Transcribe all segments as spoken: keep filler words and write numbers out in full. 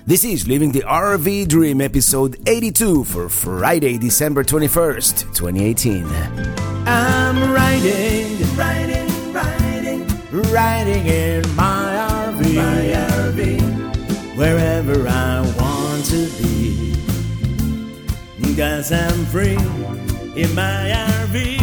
This is Living the R V Dream, episode eighty-two for Friday, December twenty-first, twenty eighteen. I'm riding, riding, riding, riding in my R V, my R V, wherever I want to be, 'cause I'm free in my R V.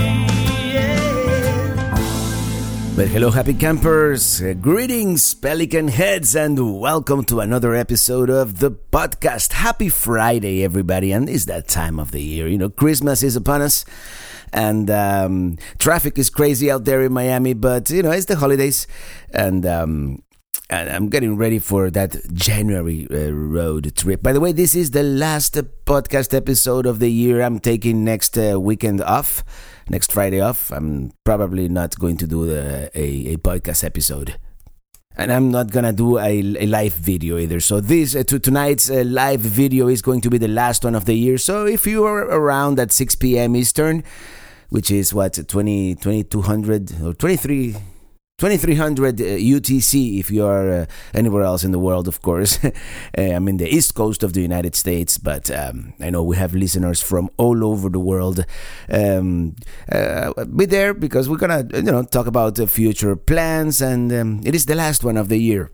But hello, happy campers, uh, greetings, pelican heads, and welcome to another episode of the podcast. Happy Friday, everybody, and it's that time of the year. You know, Christmas is upon us, and um, traffic is crazy out there in Miami, but, you know, it's the holidays, and... Um, And I'm getting ready for that January uh, road trip. By the way, this is the last uh, podcast episode of the year. I'm taking next uh, weekend off, next Friday off. I'm probably not going to do the, a, a podcast episode. And I'm not going to do a, a live video either. So this uh, to tonight's uh, live video is going to be the last one of the year. So if you are around at six p.m. Eastern, which is what, twenty, twenty-two hundred or twenty-three... twenty-three hundred uh, U T C if you are uh, anywhere else in the world, of course. uh, I'm in the East Coast of the United States, but um, I know we have listeners from all over the world. Um, uh, be there because we're gonna, you know, talk about the future plans, and um, it is the last one of the year.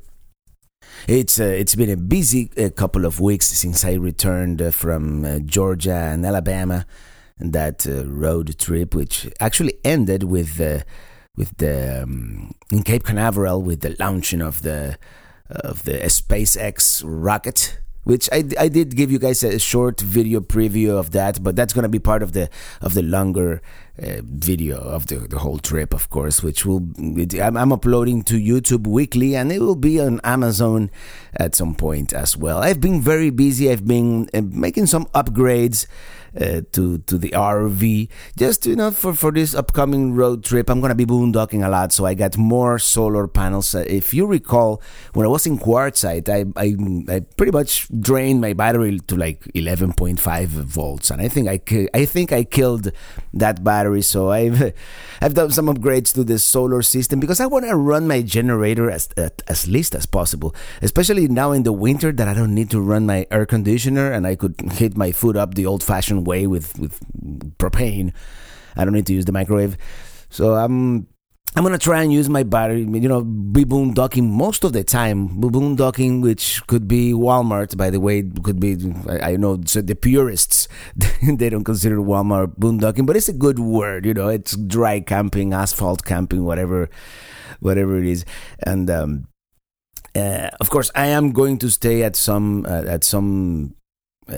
It's uh, it's been a busy uh, couple of weeks since I returned uh, from uh, Georgia and Alabama, and that uh, road trip, which actually ended with. Uh, with the um, in Cape Canaveral with the launching of the of the SpaceX rocket, which I, I did give you guys a short video preview of that, but that's gonna be part of the of the longer uh, video of the, the whole trip, of course, which will it, I'm, I'm uploading to YouTube weekly, and it will be on Amazon at some point as well. I've been very busy. I've been uh, making some upgrades. Uh, to to the R V, just, you know, for, for this upcoming road trip. I'm gonna be boondocking a lot, so I got more solar panels. Uh, if you recall, when I was in Quartzsite, I, I I pretty much drained my battery to like eleven point five volts, and I think I I think I killed that battery. So I've I've done some upgrades to the solar system because I want to run my generator as as least as possible, especially now in the winter that I don't need to run my air conditioner, and I could heat my food up the old-fashioned way with with propane. I don't need to use the microwave, so I'm I'm gonna try and use my battery, you know, be boondocking most of the time. Boondocking, which could be Walmart, by the way, could be, I, I know, so the purists, they don't consider Walmart boondocking, but it's a good word, you know. It's dry camping, asphalt camping, whatever whatever it is. And um uh, of course I am going to stay at some uh, at some Uh,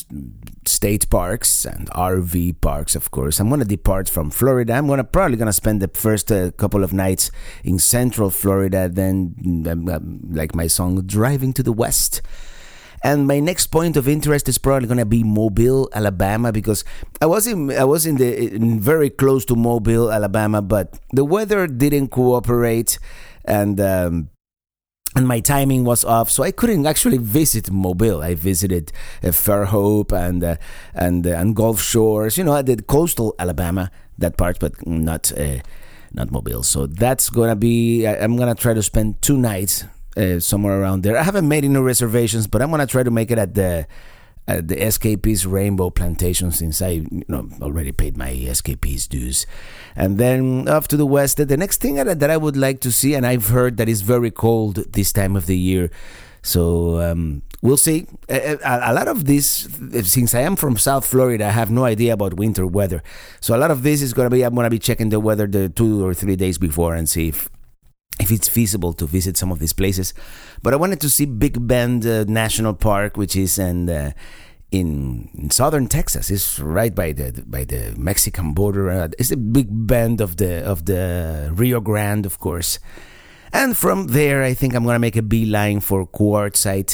state parks and R V parks, of course. I'm going to depart from Florida. I'm gonna probably going to spend the first uh, couple of nights in Central Florida, then um, um, like my song, driving to the west. And my next point of interest is probably going to be Mobile, Alabama, because I was in I was in the in very close to Mobile, Alabama, but the weather didn't cooperate, and um And my timing was off, so I couldn't actually visit Mobile. I visited uh, Fairhope and uh, and uh, and Gulf Shores. You know, I did coastal Alabama, that part, but not uh, not Mobile. So that's gonna be. I, I'm gonna try to spend two nights uh, somewhere around there. I haven't made any reservations, but I'm gonna try to make it at the at the S K P's Rainbow Plantation, since I, you know, already paid my S K P's dues. And then off to the west, the next thing that, that I would like to see, and I've heard that it's very cold this time of the year, so um, we'll see. A, a, a lot of this, since I am from South Florida, I have no idea about winter weather. So a lot of this is going to be, I'm going to be checking the weather the two or three days before and see if if it's feasible to visit some of these places. But I wanted to see Big Bend uh, National Park, which is in, uh, in in southern Texas. It's right by the by the Mexican border. Uh, it's a big bend of the of the Rio Grande, of course. And from there, I think I'm gonna make a beeline for Quartzsite.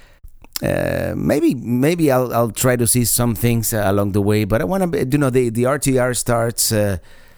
Uh, maybe maybe I'll I'll try to see some things uh, along the way. But I want to, you know, the the R T R starts. Uh,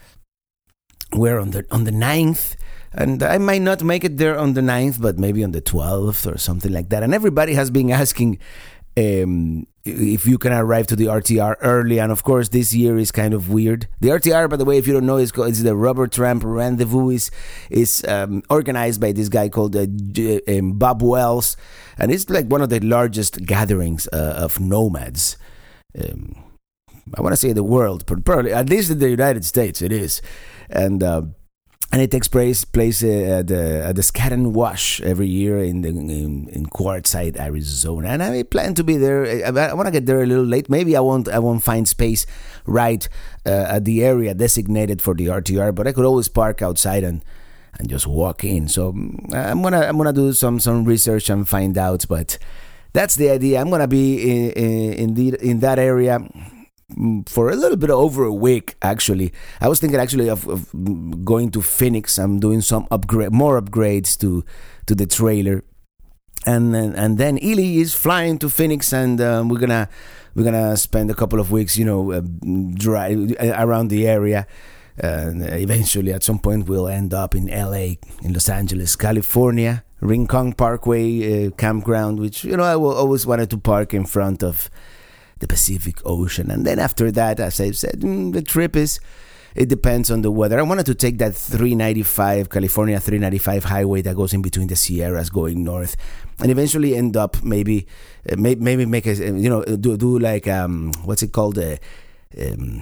we're on the on the ninth. And I might not make it there on the ninth, but maybe on the twelfth or something like that. And everybody has been asking um, if you can arrive to the R T R early. And of course, this year is kind of weird. The R T R, by the way, if you don't know, is called, it's the Rubber Tramp Rendezvous. is is um, organized by this guy called uh, J- um, Bob Wells, and it's like one of the largest gatherings uh, of nomads. Um, I want to say the world, but probably at least in the United States, it is, and. Uh, And it takes place place uh, at the at the Skadden Wash every year in the, in, in Quartzsite, Arizona, and I plan to be there. I, I want to get there a little late. Maybe I won't I won't find space right uh, at the area designated for the R T R, but I could always park outside and, and just walk in. So I'm gonna I'm gonna do some, some research and find out. But that's the idea. I'm gonna be in in, in, the, in that area for a little bit over a week. Actually, I was thinking actually of, of going to Phoenix. I'm doing some upgrade, more upgrades to to the trailer, and then and then Ely is flying to Phoenix, and um, we're gonna we're gonna spend a couple of weeks, you know, uh, drive around the area, and eventually at some point we'll end up in L A, in Los Angeles, California, Rincon Parkway uh, campground, which, you know, I always wanted to park in front of the Pacific Ocean. And then after that, as I said, mm, the trip is, it depends on the weather. I wanted to take that three ninety-five, California three ninety-five highway that goes in between the Sierras going north, and eventually end up maybe, uh, maybe, maybe make a, you know, do, do like, um, what's it called? Uh, um,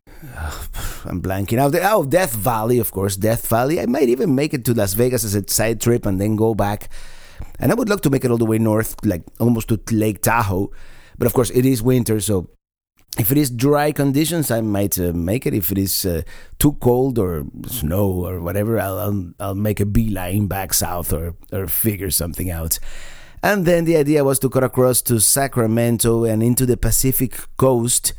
I'm blanking out. Oh, Death Valley, of course, Death Valley. I might even make it to Las Vegas as a side trip and then go back. And I would love to make it all the way north, like almost to Lake Tahoe. But of course, it is winter, so if it is dry conditions, I might uh, make it. If it is uh, too cold or snow or whatever, I'll, I'll I'll make a beeline back south or or figure something out. And then the idea was to cut across to Sacramento and into the Pacific Coast.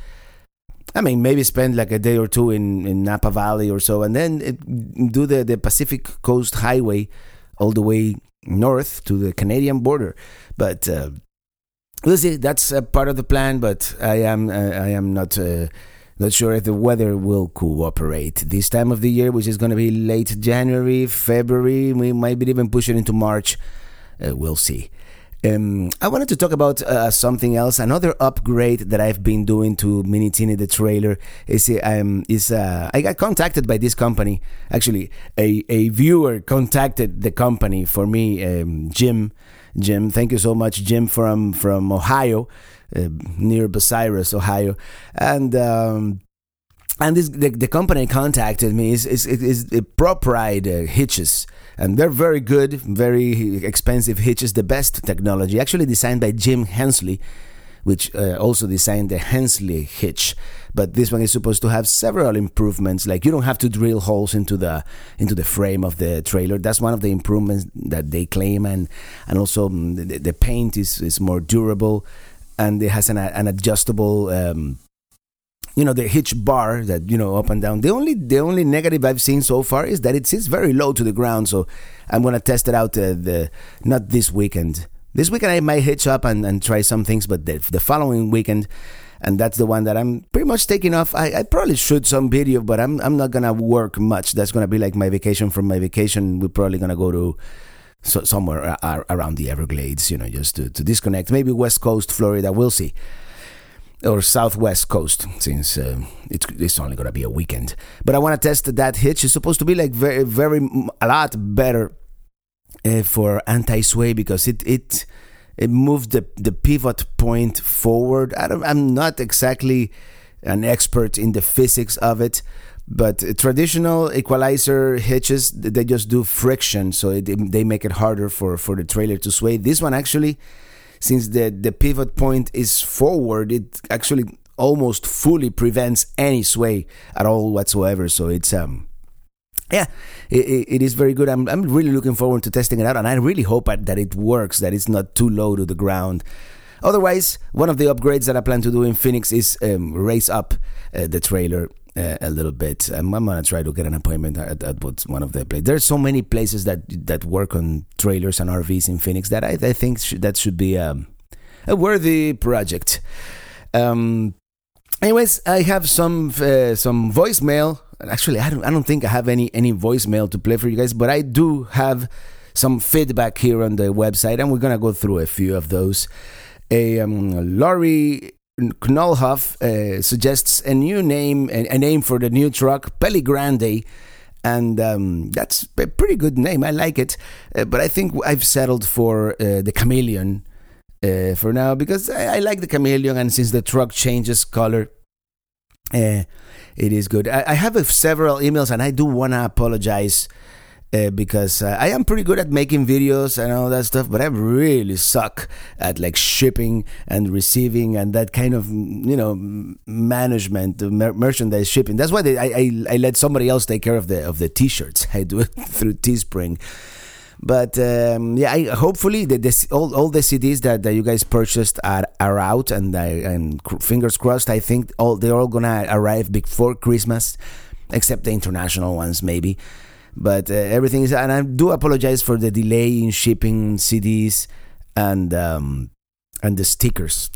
I mean, maybe spend like a day or two in, in Napa Valley or so, and then it, do the, the Pacific Coast Highway all the way north to the Canadian border. But uh, we'll see. That's a part of the plan, but I am uh, I am not uh, not sure if the weather will cooperate this time of the year, which is going to be late January, February. We might even push it into March. Uh, we'll see. Um, I wanted to talk about uh, something else. Another upgrade that I've been doing to Mini Teeny the trailer is um, is uh, I got contacted by this company. Actually, a, a viewer contacted the company for me, um, Jim. Jim, thank you so much, Jim, from from Ohio, uh, near Bucyrus, Ohio, and um, and this the, the company contacted me is is is, is Prop Ride uh, hitches, and they're very good, very expensive hitches, the best technology, actually designed by Jim Hensley, which uh, also designed the Hensley hitch. But this one is supposed to have several improvements. Like, you don't have to drill holes into the into the frame of the trailer. That's one of the improvements that they claim, and and also um, the, the paint is, is more durable, and it has an an adjustable, um, you know, the hitch bar that, you know, up and down. The only the only negative I've seen so far is that it sits very low to the ground. So I'm gonna test it out. Uh, the not this weekend. This weekend I might hitch up and, and try some things, but the, the following weekend, and that's the one that I'm pretty much taking off. I, I probably shoot some video, but I'm I'm not gonna work much. That's gonna be like my vacation. From my vacation, we're probably gonna go to so, somewhere uh, around the Everglades, you know, just to, to disconnect. Maybe West Coast, Florida. We'll see, or Southwest Coast, since uh, it's it's only gonna be a weekend. But I want to test that hitch. It's supposed to be like very very a lot better uh, for anti-sway, because it it. It moved the, the pivot point forward. I don't, I'm not exactly an expert in the physics of it, but traditional equalizer hitches, they just do friction, so it, they make it harder for, for the trailer to sway. This one actually, since the, the pivot point is forward, it actually almost fully prevents any sway at all whatsoever. So it's um. Yeah, it, it is very good. I'm I'm really looking forward to testing it out, and I really hope that it works, that it's not too low to the ground. Otherwise, one of the upgrades that I plan to do in Phoenix is um, raise up uh, the trailer uh, a little bit. Um, I'm going to try to get an appointment at, at one of the places. There's so many places that that work on trailers and R Vs in Phoenix that I, I think sh- that should be um, a worthy project. Um, anyways, I have some uh, some voicemail. Actually, I don't I don't think I have any, any voicemail to play for you guys, but I do have some feedback here on the website, and we're going to go through a few of those. A um, Laurie Knollhoff uh, suggests a new name, a, a name for the new truck, Peli Grande. And um, that's a pretty good name. I like it. Uh, but I think I've settled for uh, the Chameleon uh, for now because I, I like the Chameleon. And since the truck changes color, uh, it is good. I, I have uh, several emails and I do want to apologize Uh, because uh, I am pretty good at making videos and all that stuff, but I really suck at like shipping and receiving and that kind of, you know, management, mer- merchandise shipping. That's why they, I, I I let somebody else take care of the of the t-shirts. I do it through Teespring. But um, yeah, I, hopefully the, this, all all the C Ds that, that you guys purchased are are out, and I and fingers crossed. I think all they're all gonna arrive before Christmas, except the international ones maybe. But uh, everything is, and I do apologize for the delay in shipping C Ds and um, and the stickers.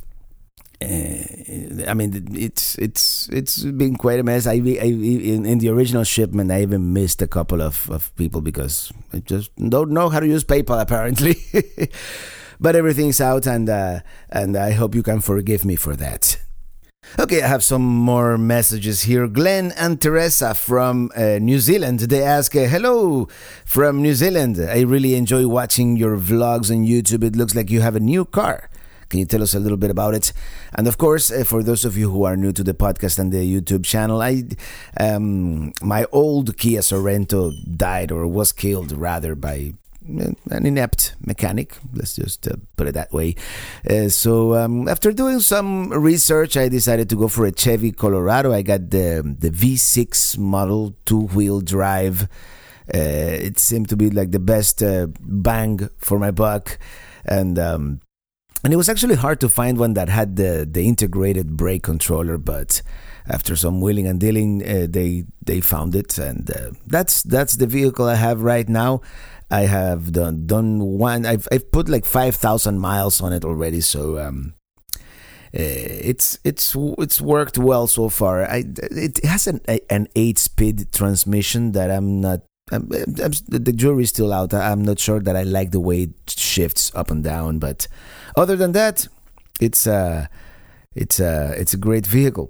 Uh, I mean, it's it's it's been quite a mess. I, I in, in the original shipment, I even missed a couple of, of people because I just don't know how to use PayPal apparently. But everything's out, and uh, and I hope you can forgive me for that. Okay, I have some more messages here. Glenn and Teresa from uh, New Zealand. They ask, uh, hello from New Zealand. I really enjoy watching your vlogs on YouTube. It looks like you have a new car. Can you tell us a little bit about it? And of course, uh, for those of you who are new to the podcast and the YouTube channel, I, um, my old Kia Sorento died, or was killed rather, by an inept mechanic, let's just uh, put it that way. Uh, so um, after doing some research, I decided to go for a Chevy Colorado. I got the the V six model, two-wheel drive. Uh, it seemed to be like the best uh, bang for my buck, and um, and it was actually hard to find one that had the the integrated brake controller, but after some wheeling and dealing, uh, they they found it, and uh, that's that's the vehicle I have right now. I have done done one. I've I've put like five thousand miles on it already, so um, uh, it's it's it's worked well so far. I it has an an eight speed transmission that I'm not. I'm, I'm, the jury's still out. I'm not sure that I like the way it shifts up and down, but other than that, it's uh it's uh it's a great vehicle.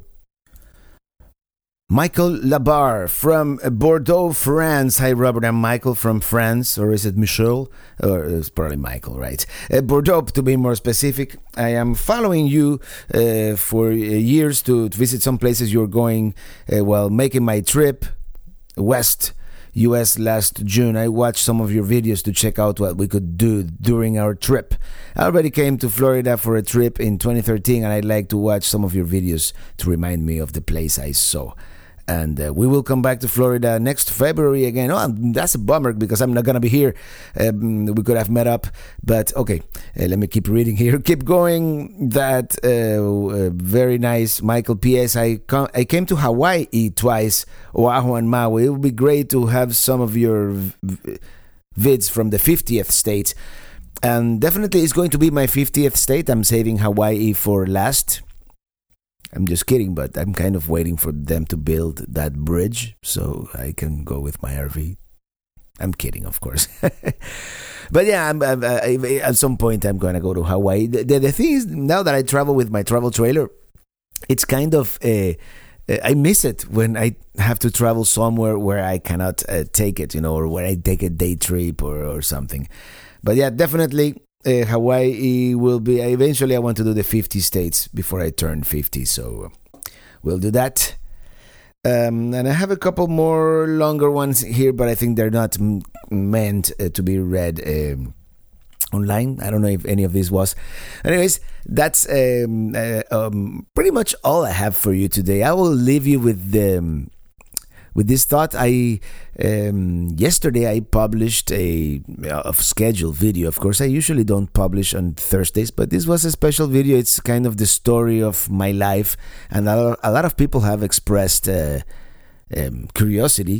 Michael Labarre from Bordeaux, France. Hi, Robert. I'm Michael from France. Or is it Michel? Or it's probably Michael, right? Uh, Bordeaux, to be more specific. I am following you uh, for years to, to visit some places you're going uh, while making my trip west, U S last June. I watched some of your videos to check out what we could do during our trip. I already came to Florida for a trip in twenty thirteen, and I'd like to watch some of your videos to remind me of the place I saw. And uh, we will come back to Florida next February again. Oh, that's a bummer because I'm not going to be here. Um, we could have met up. But okay, uh, let me keep reading here. Keep going. That uh, uh, very nice. Michael P S. I, com- I came to Hawaii twice, Oahu and Maui. It would be great to have some of your v- vids from the fiftieth state. And definitely it's going to be my fiftieth state. I'm saving Hawaii for last. I'm just kidding, but I'm kind of waiting for them to build that bridge so I can go with my R V. I'm kidding, of course. But yeah, I'm, I'm, I, at some point I'm going to go to Hawaii. The, the, the thing is, now that I travel with my travel trailer, it's kind of, uh, I miss it when I have to travel somewhere where I cannot uh, take it, you know, or where I take a day trip or, or something. But yeah, definitely. Uh, Hawaii will be, eventually I want to do the fifty states before I turn fifty, so we'll do that. Um, and I have a couple more longer ones here, but I think they're not m- meant uh, to be read um, online. I don't know if any of this was. Anyways, that's um, uh, um, pretty much all I have for you today. I will leave you with the... Um, With this thought, I um, yesterday I published a, a scheduled video. Of course, I usually don't publish on Thursdays, but this was a special video. It's kind of the story of my life, and a, a lot of people have expressed uh, um, curiosity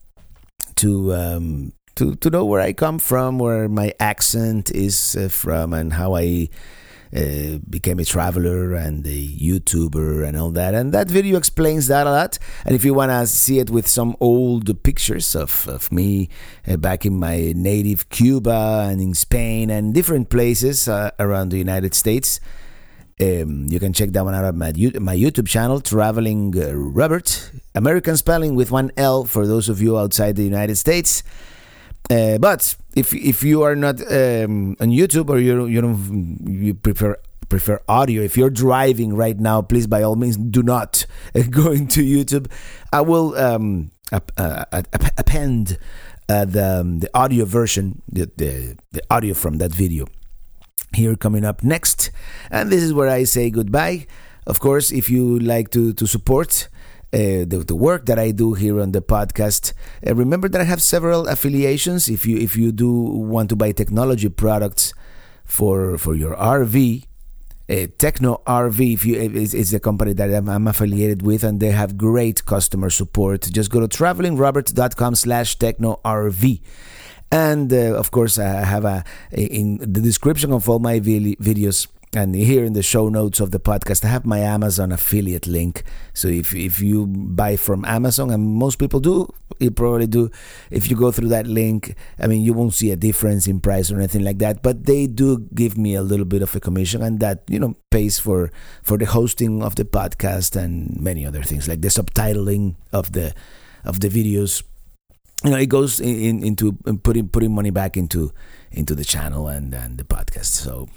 to um, to to know where I come from, where my accent is uh, from, and how I Uh, became a traveler and a YouTuber and all that. And that video explains that a lot. And if you want to see it with some old pictures of, of me uh, back in my native Cuba and in Spain and different places uh, around the United States, Um, you can check that one out on my, my YouTube channel, Traveling uh, Robert. American spelling with one L for those of you outside the United States. Uh, but if if you are not um, on YouTube, or you you don't you prefer prefer audio, if you're driving right now, please by all means do not go into YouTube. I will um, app, uh, append uh, the um, the audio version, the, the the audio from that video here coming up next. And this is where I say goodbye. Of course, if you like to to support Uh, the, the work that I do here on the podcast, uh, remember that I have several affiliations. If you if you do want to buy technology products for for your R V, uh, Techno R V, if you is, is the company that I'm, I'm affiliated with, and they have great customer support. Just go to traveling robert dot com slash techno R V. And uh, of course, I have a in the description of all my videos, and here in the show notes of the podcast, I have my Amazon affiliate link. So if if you buy from Amazon, and most people do, you probably do, if you go through that link, I mean, you won't see a difference in price or anything like that, but they do give me a little bit of a commission, and that, you know, pays for, for the hosting of the podcast and many other things, like the subtitling of the of the videos. You know, it goes in, in, into putting putting money back into into the channel and, and the podcast. So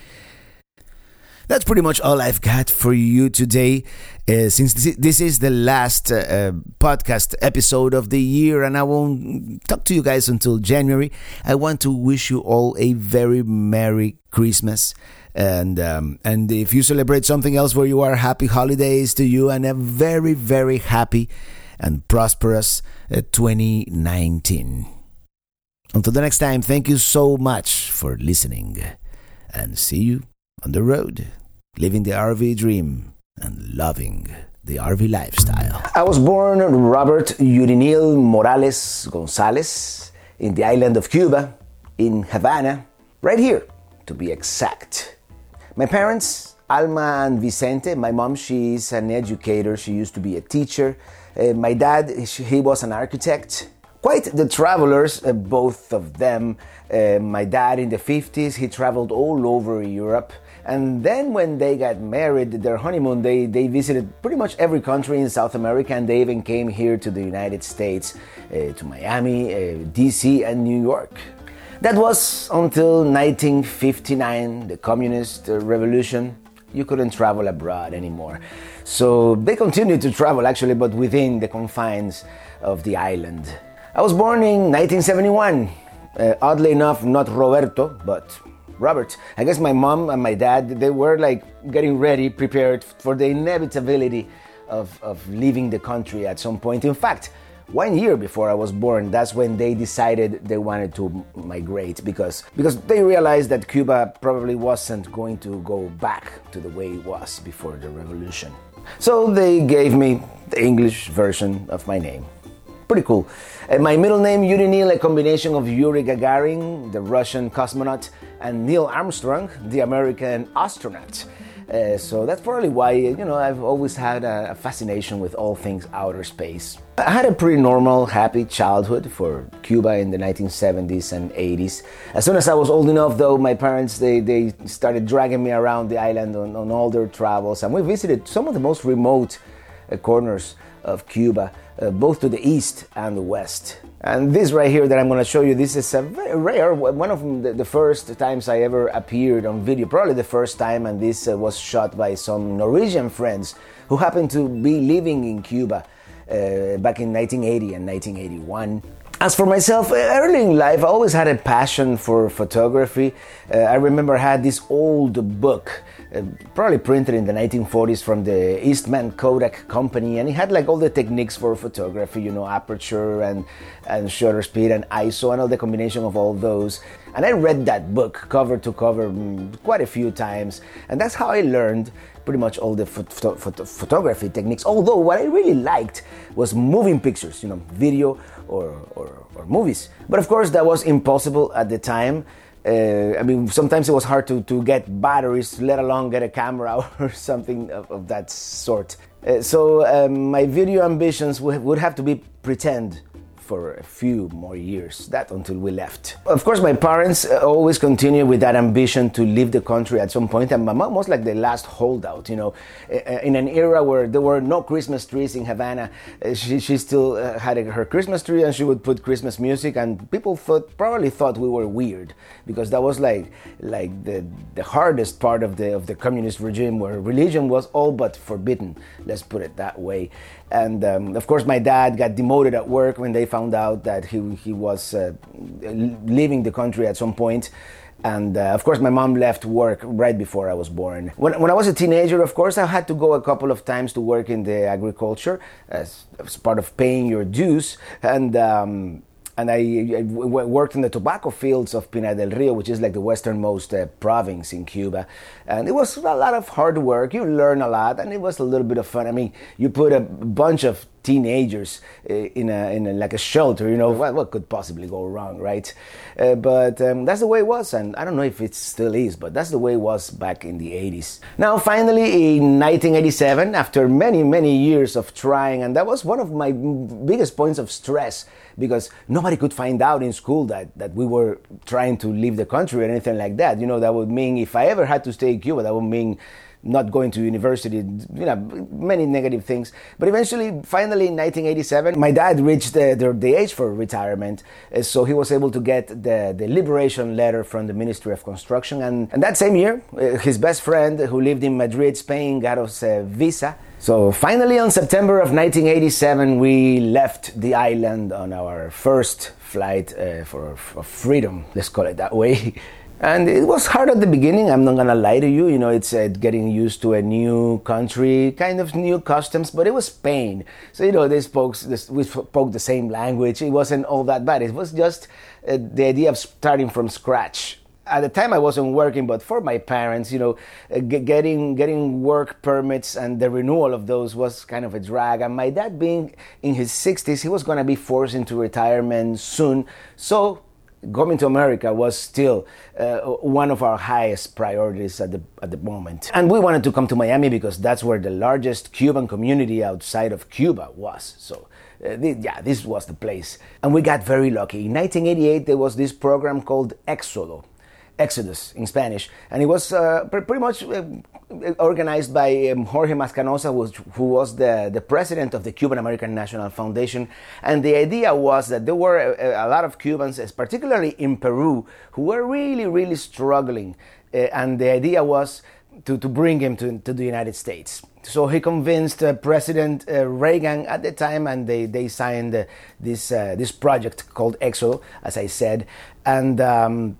that's pretty much all I've got for you today. Uh, since this, this is the last uh, podcast episode of the year, and I won't talk to you guys until January, I want to wish you all a very Merry Christmas. And um, and if you celebrate something else where you are, happy holidays to you, and a very, very happy and prosperous uh, twenty nineteen. Until the next time, thank you so much for listening, and see you on the road, living the R V dream and loving the R V lifestyle. I was born Robert Yurinil Morales Gonzalez in the island of Cuba, in Havana, right here to be exact. My parents, Alma and Vicente, my mom, she's an educator, she used to be a teacher. Uh, my dad, he was an architect. Quite the travelers, uh, both of them. Uh, my dad in the fifties, he traveled all over Europe. And then when they got married, their honeymoon, they, they visited pretty much every country in South America, and they even came here to the United States, uh, to Miami, uh, D C, and New York. That was until nineteen fifty-nine, the communist uh, revolution. You couldn't travel abroad anymore. So they continued to travel, actually, but within the confines of the island. I was born in nineteen seventy-one. Uh, oddly enough, not Roberto, but Robert. I guess my mom and my dad, they were like getting ready, prepared for the inevitability of, of leaving the country at some point. In fact, one year before I was born, that's when they decided they wanted to migrate, because, because they realized that Cuba probably wasn't going to go back to the way it was before the revolution. So they gave me the English version of my name. Pretty cool. Uh, my middle name, Yurinil, a combination of Yuri Gagarin, the Russian cosmonaut, and Neil Armstrong, the American astronaut. Uh, so that's probably why, you know, I've always had a, a fascination with all things outer space. I had a pretty normal, happy childhood for Cuba in the nineteen seventies and eighties. As soon as I was old enough, though, my parents, they, they started dragging me around the island on, on all their travels, and we visited some of the most remote uh, corners of Cuba, uh, both to the east and the west. And this right here that I'm going to show you, this is a very rare, one of the, the first times I ever appeared on video, probably the first time, and this uh, was shot by some Norwegian friends who happened to be living in Cuba uh, back in nineteen eighty and nineteen eighty-one. As for myself, early in life, I always had a passion for photography. Uh, I remember I had this old book, uh, probably printed in the nineteen forties from the Eastman Kodak company, and it had like all the techniques for photography, you know, aperture and, and shutter speed and I S O and all the combination of all those. And I read that book cover to cover mm, quite a few times, and that's how I learned pretty much all the photo- photo- photography techniques. Although what I really liked was moving pictures, you know, video or, or, or movies. But of course that was impossible at the time. Uh, I mean, sometimes it was hard to, to get batteries, let alone get a camera or something of, of that sort. Uh, so um, my video ambitions would, would have to be pretend for a few more years, that until we left. Of course, my parents always continued with that ambition to leave the country at some point, and my mom was like the last holdout, you know, in an era where there were no Christmas trees in Havana. She, she still had her Christmas tree, and she would put Christmas music, and people thought, probably thought we were weird, because that was like like the the hardest part of the of the communist regime, where religion was all but forbidden, let's put it that way. And um, of course, my dad got demoted at work when they found out that he he was uh, leaving the country at some point. And uh, of course, my mom left work right before I was born. When, when I was a teenager, of course, I had to go a couple of times to work in the agriculture as, as part of paying your dues. And um, and I, I worked in the tobacco fields of Pinar del Rio, which is like the westernmost uh, province in Cuba. And it was a lot of hard work. You learn a lot, and it was a little bit of fun. I mean, you put a bunch of teenagers uh, in a in a, like a shelter, you know, what, what could possibly go wrong, right? Uh, but um, that's the way it was, and I don't know if it still is, but that's the way it was back in the eighties. Now, finally, in nineteen eighty-seven, after many, many years of trying, and that was one of my biggest points of stress, because nobody could find out in school that, that we were trying to leave the country or anything like that. You know, that would mean if I ever had to stay in Cuba, that would mean not going to university, you know, many negative things. But eventually, finally, in nineteen eighty-seven, my dad reached the, the, the age for retirement, uh, so he was able to get the, the liberation letter from the Ministry of Construction. And, and that same year, uh, his best friend, who lived in Madrid, Spain, got us a visa. So finally, on September of nineteen eighty-seven, we left the island on our first flight uh, for, for freedom, let's call it that way. And it was hard at the beginning, I'm not gonna lie to you, you know, it's uh, getting used to a new country, kind of new customs, but it was Spain. So, you know, they spoke, we spoke the same language, it wasn't all that bad, it was just uh, the idea of starting from scratch. At the time I wasn't working, but for my parents, you know, uh, getting getting work permits and the renewal of those was kind of a drag. And my dad being in his sixties, he was gonna be forced into retirement soon, so coming to America was still uh, one of our highest priorities at the at the moment. And we wanted to come to Miami because that's where the largest Cuban community outside of Cuba was. So uh, th- yeah, this was the place. And we got very lucky. In nineteen eighty-eight, there was this program called Éxodo, Exodus in Spanish, and it was uh, pre- pretty much uh, organized by um, Jorge Mascanosa, who was, who was the, the president of the Cuban American National Foundation. And the idea was that there were a, a lot of Cubans, particularly in Peru, who were really, really struggling. Uh, and the idea was to, to bring him to, to the United States. So he convinced uh, President uh, Reagan at the time, and they, they signed uh, this, uh, this project called Éxodo, as I said. And... Um,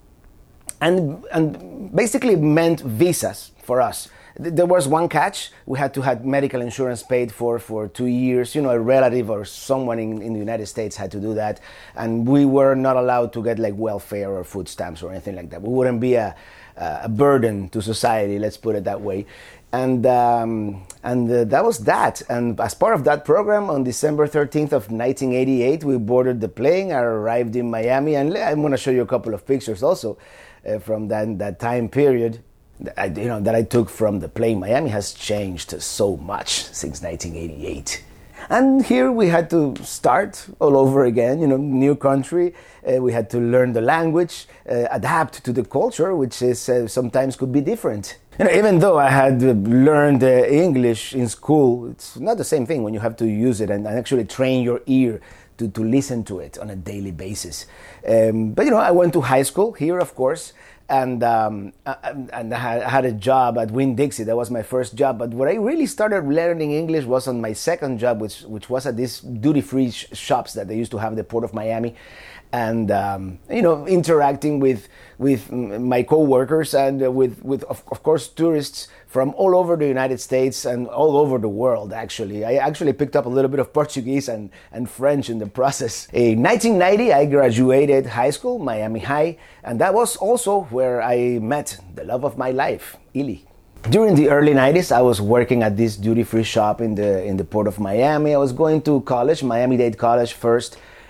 And, and basically meant visas for us. There was one catch. We had to have medical insurance paid for for two years. You know, a relative or someone in, in the United States had to do that. And we were not allowed to get like welfare or food stamps or anything like that. We wouldn't be a, a burden to society, let's put it that way. And um, and uh, that was that. And as part of that program, on December thirteenth of nineteen eighty-eight, we boarded the plane, I arrived in Miami, and I'm going to show you a couple of pictures also uh, from that, that time period. I, you know, that I took from the plane. Miami has changed so much since nineteen eighty-eight. And here we had to start all over again, you know, new country. Uh, we had to learn the language, uh, adapt to the culture, which is uh, sometimes could be different. You know, even though I had learned uh, English in school, it's not the same thing when you have to use it and, and actually train your ear to, to listen to it on a daily basis. Um, but, you know, I went to high school here, of course, and um, and I had a job at Winn-Dixie. That was my first job. But where I really started learning English was on my second job, which which was at these duty-free sh- shops that they used to have in the Port of Miami. And um, you know, interacting with with my co-workers and uh, with with of, of course tourists from all over the United States and all over the world. Actually, I actually picked up a little bit of Portuguese and, and French in the process. In nineteen ninety, I graduated high school, Miami High, and that was also where I met the love of my life, Ili. During the early nineties, I was working at this duty-free shop in the in the Port of Miami. I was going to college, Miami-Dade College first.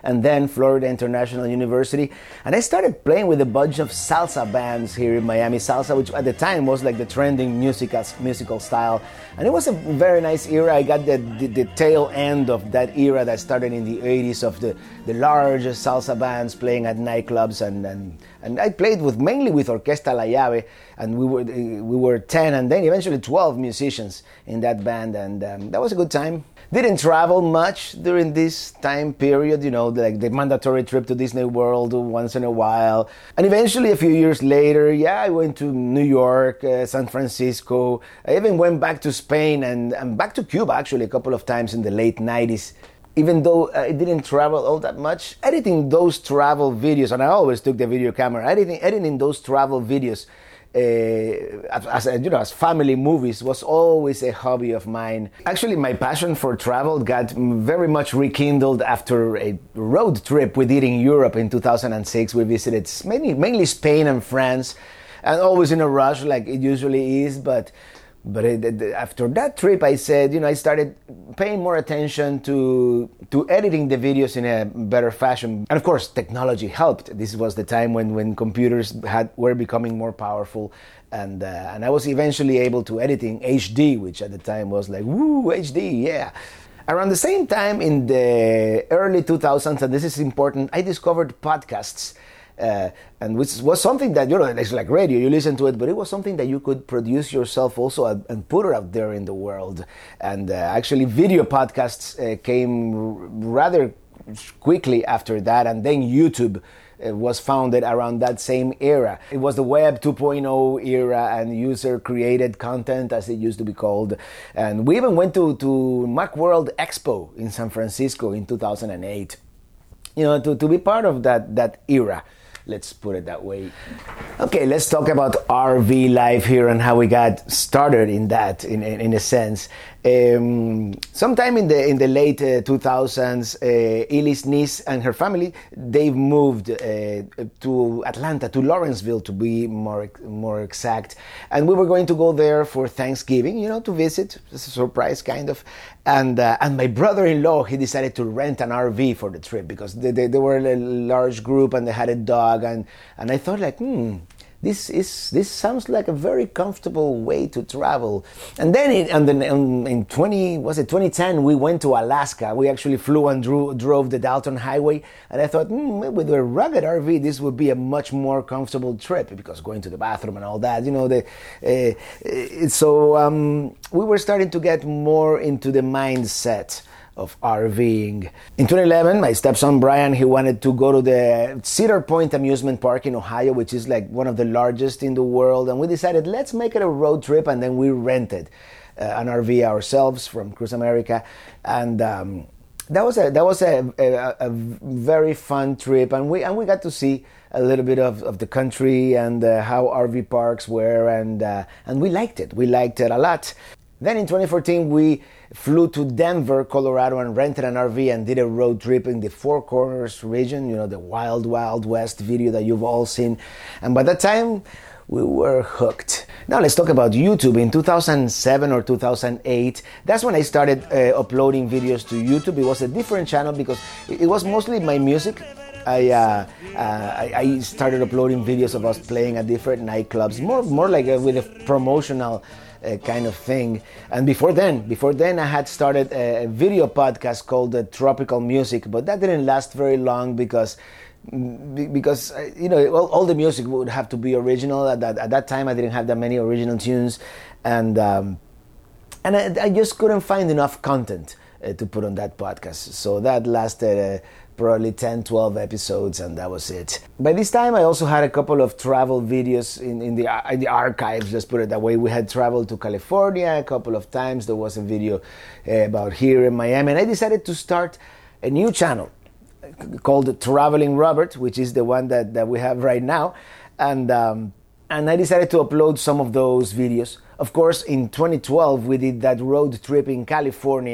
and then Florida International University. And I started playing with a bunch of salsa bands here in Miami. Salsa, which at the time was like the trending musical, musical style. And it was a very nice era. I got the, the, the tail end of that era that started in the eighties of the, the large salsa bands playing at nightclubs. And, and, and I played with mainly with Orquesta La Llave. And we were we were ten and then eventually twelve musicians in that band. And um, that was a good time. Didn't travel much during this time period, you know, like the mandatory trip to Disney World once in a while. And eventually, a few years later, yeah, I went to New York, uh, San Francisco. I even went back to Spain and, and back to Cuba, actually, a couple of times in the late nineties. Even though I didn't travel all that much, editing those travel videos, and I always took the video camera, editing, editing those travel videos, Uh, as you know, as family movies was always a hobby of mine. Actually, my passion for travel got very much rekindled after a road trip we did in Europe in two thousand six. We visited mainly, mainly Spain and France, and always in a rush like it usually is. But but it, after that trip, I said, you know, I started paying more attention to to editing the videos in a better fashion. And of course, technology helped. This was the time when, when computers had were becoming more powerful. And uh, and I was eventually able to edit in H D, which at the time was like, woo, H D, yeah. Around the same time in the early two thousands, and this is important, I discovered podcasts. Uh, and which was something that, you know, it's like radio, you listen to it, but it was something that you could produce yourself also and, and put it out there in the world. And uh, actually video podcasts uh, came r- rather quickly after that, and then YouTube uh, was founded around that same era. It was the Web two point oh era and user-created content, as it used to be called. And we even went to, to Macworld Expo in San Francisco in two thousand eight, you know, to, to be part of that, that era. Let's put it that way. Okay, let's talk about R V life here and how we got started in that, in in, in a sense. Um, sometime in the in the late uh, two thousands, uh, Ely's niece and her family, they've moved uh, to Atlanta, to Lawrenceville to be more more exact. And we were going to go there for Thanksgiving, you know, to visit, just a surprise kind of. And uh, and my brother-in-law, he decided to rent an R V for the trip because they, they, they were a large group and they had a dog. And, and I thought like, hmm, this is this sounds like a very comfortable way to travel. And then in, and then in twenty was it twenty ten, we went to Alaska. We actually flew and drew, drove the Dalton Highway. And I thought, hmm, with a rugged R V, this would be a much more comfortable trip because going to the bathroom and all that, you know. The uh, uh, so um, we were starting to get more into the mindset of RVing. In twenty eleven, my stepson Brian, he wanted to go to the Cedar Point Amusement Park in Ohio, which is like one of the largest in the world. And we decided, let's make it a road trip. And then we rented uh, an R V ourselves from Cruise America. And um, that was a that was a, a, a very fun trip. And we and we got to see a little bit of, of the country and uh, how R V parks were. And uh, and we liked it. We liked it a lot. Then in twenty fourteen, we flew to Denver, Colorado, and rented an R V and did a road trip in the Four Corners region, you know, the Wild Wild West video that you've all seen. And by that time, we were hooked. Now let's talk about YouTube. In two thousand seven or two thousand eight, that's when I started uh, uploading videos to YouTube. It was a different channel because it was mostly my music. I, uh, uh, I I started uploading videos of us playing at different nightclubs, more more like a, with a promotional Uh, kind of thing. And before then, before then I had started a, a video podcast called uh, Tropical Music, but that didn't last very long because because uh, you know all, all the music would have to be original. At that, at that time I didn't have that many original tunes, and um, and I, I just couldn't find enough content uh, to put on that podcast. So that lasted uh, probably ten, twelve episodes, and that was it. By this time, I also had a couple of travel videos in, in, the, in the archives, let's put it that way. We had traveled to California a couple of times. There was a video uh, about here in Miami, and I decided to start a new channel called Traveling Robert, which is the one that, that we have right now. And, um, and I decided to upload some of those videos. Of course, in twenty twelve, we did that road trip in California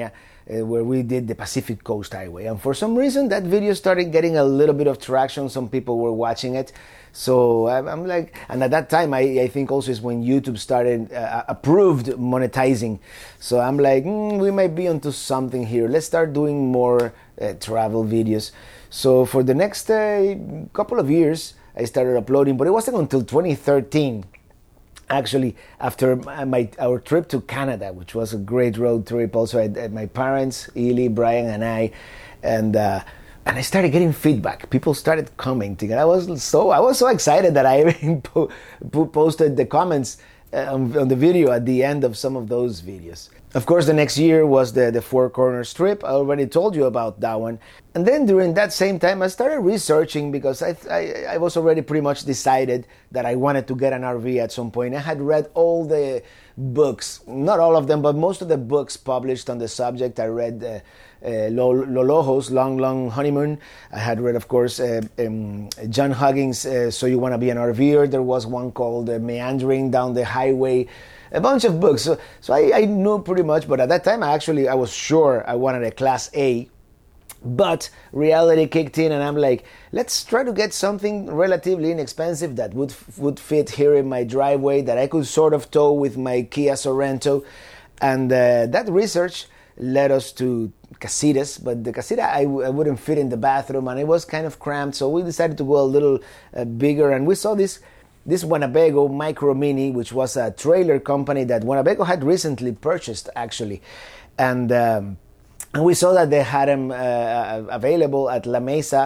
uh, where we did the Pacific Coast Highway. And for some reason, that video started getting a little bit of traction. Some people were watching it. So I'm like, and at that time, I, I think also is when YouTube started uh, approved monetizing. So I'm like, mm, we might be onto something here. Let's start doing more uh, travel videos. So for the next uh, couple of years, I started uploading, but it wasn't until twenty thirteen, actually, after my our trip to Canada, which was a great road trip. Also, I had my parents, Ely, Brian, and I, and. Uh, And I started getting feedback. People started commenting, and I was so I was so excited that I even po- po- posted the comments uh, on, on the video at the end of some of those videos. Of course, the next year was the, the Four Corners trip. I already told you about that one. And then during that same time, I started researching because I, I, I was already pretty much decided that I wanted to get an R V at some point. I had read all the books, not all of them, but most of the books published on the subject. I read uh, uh, Lolojo's Long, Long Honeymoon. I had read, of course, uh, um, John Huggins' uh, So You Want to Be an RVer. There was one called uh, Meandering Down the Highway. A bunch of books. So, so I, I knew pretty much, but at that time, I actually, I was sure I wanted a Class A. But reality kicked in, and I'm like, let's try to get something relatively inexpensive that would would fit here in my driveway, that I could sort of tow with my Kia Sorento. And uh, that research led us to Casitas, but the Casita I, w- I wouldn't fit in the bathroom, and it was kind of cramped, so we decided to go a little uh, bigger, and we saw this this Winnebago Micro Mini, which was a trailer company that Winnebago had recently purchased, actually. And... Um, And we saw that they had them uh, available at La Mesa,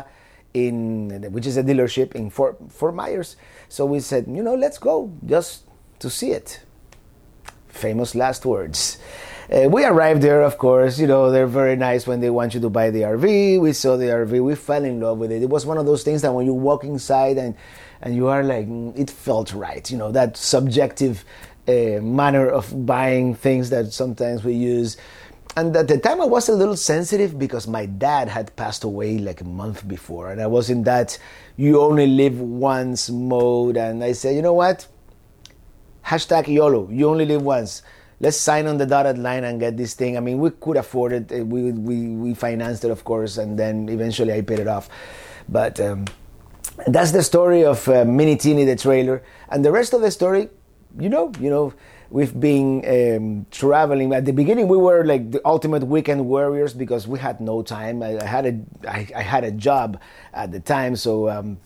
in which is a dealership in Fort, Fort Myers. So we said, you know, let's go just to see it. Famous last words. Uh, we arrived there, of course. You know, they're very nice when they want you to buy the R V. We saw the R V. We fell in love with it. It was one of those things that when you walk inside and, and you are like, mm, it felt right. You know, that subjective uh, manner of buying things that sometimes we use. And at the time I was a little sensitive because my dad had passed away like a month before. And I was in that you only live once mode. And I said, you know what? Hashtag YOLO, you only live once. Let's sign on the dotted line and get this thing. I mean, we could afford it. We we, we financed it, of course. And then eventually I paid it off. But um, that's the story of uh, Mini Teeny, the trailer. And the rest of the story, you know, you know, we've been um, traveling. At the beginning, we were like the ultimate weekend warriors because we had no time. I, I had a I, I had a job at the time, so um,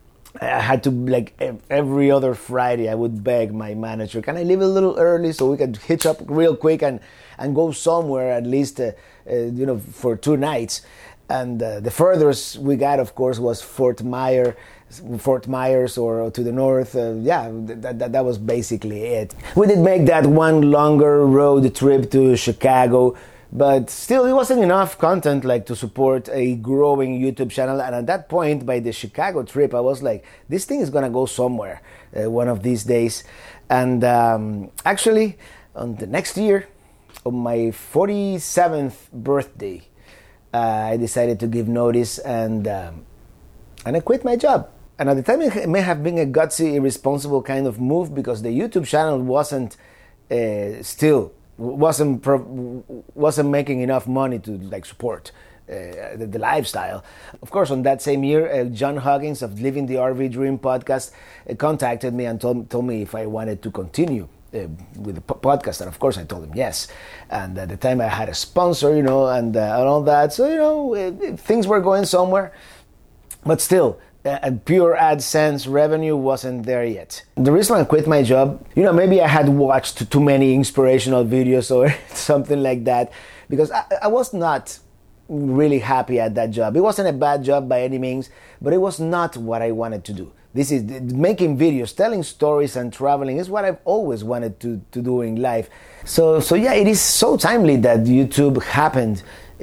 I had to, like, every other Friday, I would beg my manager, can I leave a little early so we could hitch up real quick and, and go somewhere at least, uh, uh, you know, for two nights. And uh, the furthest we got, of course, was Fort Myers. Fort Myers or to the north. Uh, yeah, that, that, that was basically it. We did make that one longer road trip to Chicago, but still it wasn't enough content like to support a growing YouTube channel. And at that point, by the Chicago trip, I was like, this thing is gonna go somewhere uh, one of these days. And um, actually, on the next year, on my forty-seventh birthday, uh, I decided to give notice and um, and I quit my job. And at the time, it may have been a gutsy, irresponsible kind of move because the YouTube channel wasn't uh, still wasn't pro- wasn't making enough money to like support uh, the, the lifestyle. Of course, on that same year, uh, John Huggins of Living the R V Dream podcast uh, contacted me and told told me if I wanted to continue uh, with the po- podcast, and of course, I told him yes. And at the time, I had a sponsor, you know, and, uh, and all that. So you know, uh, things were going somewhere. But still, uh, pure AdSense revenue wasn't there yet. The reason I quit my job, you know, maybe I had watched too many inspirational videos or something like that, because I, I was not really happy at that job. It wasn't a bad job by any means, but it was not what I wanted to do. This is making videos, telling stories and traveling is what I've always wanted to, to do in life. So, so yeah, it is so timely that YouTube happened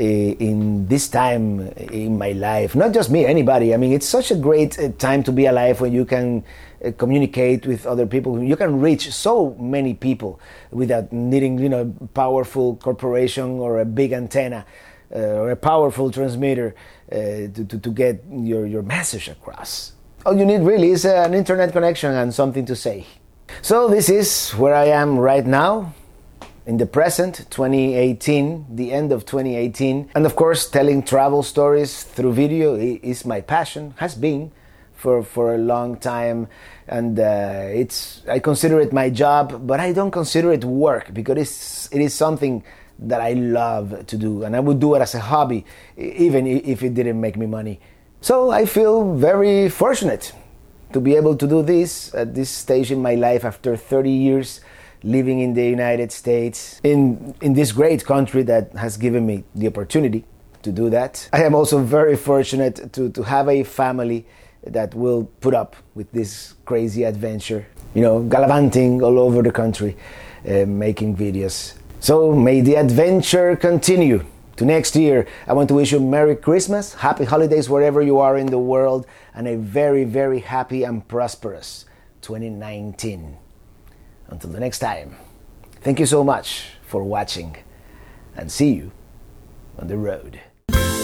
in this time in my life. Not just me, anybody. I mean, it's such a great time to be alive when you can communicate with other people. You can reach so many people without needing, you know, a powerful corporation or a big antenna uh, or a powerful transmitter uh, to, to, to get your, your message across. All you need really is an internet connection and something to say. So this is where I am right now. in the present, twenty eighteen, the end of twenty eighteen. And of course, telling travel stories through video is my passion, has been for, for a long time. And uh, it's I consider it my job, but I don't consider it work, because it's, it is something that I love to do. And I would do it as a hobby, even if it didn't make me money. So I feel very fortunate to be able to do this at this stage in my life after thirty years living in the United States, in, in this great country that has given me the opportunity to do that. I am also very fortunate to, to have a family that will put up with this crazy adventure, you know, gallivanting all over the country, uh, making videos. So may the adventure continue to next year. I want to wish you Merry Christmas, Happy Holidays wherever you are in the world, and a very, very happy and prosperous twenty nineteen. Until the next time, thank you so much for watching, and see you on the road.